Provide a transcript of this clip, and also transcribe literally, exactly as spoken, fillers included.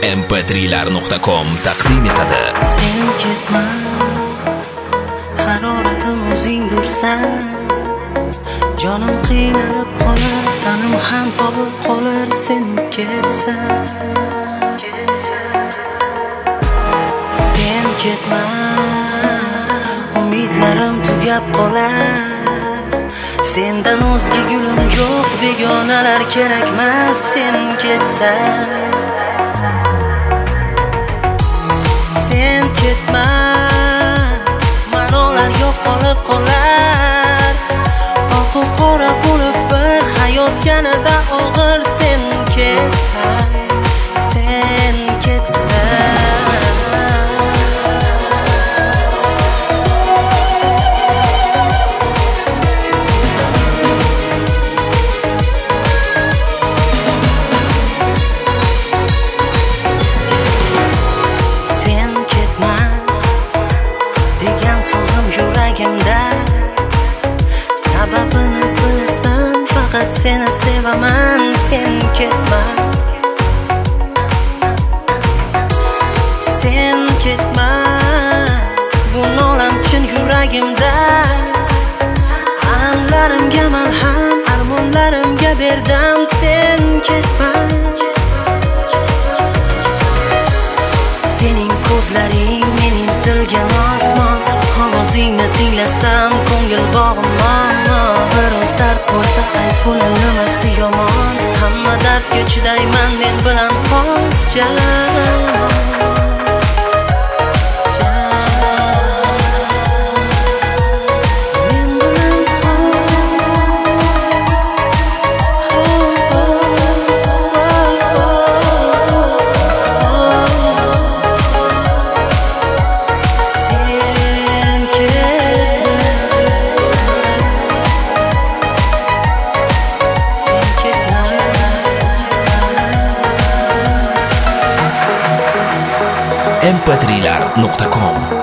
em p three lar nuqta com taqdim etadi. Sen ketma, haroratim o'zingdirsan. Jonim qiynalib qolar, tanim ham sovib qolar sen ketsan. Sen ketma, umidlarim tugab qolar. Sendan o'zga gulim yo'q, begonalar kerakmas sen ketsan. Sen ketma, ma'nolar yo'q qolib qolar. Oq qora bo'lib bir hayot yanada og'ir sen ketsan. Sen ketsan. Sababini bilasan, faqat seni sevaman, sen ketma. Sen ketma, bu nolam chin yuragimda. Alamlarimga malham, armonlarimga berdim, sen ketma. Sening ko'zlaring mening tilga osmon, ovozingni tinglasam ko'ngil bog'imon. Biroz dard bo'lsa ayt, buni nimasi yomon. Hamma dardga chidayman, men bilan qol jan. em p three lar nuqta com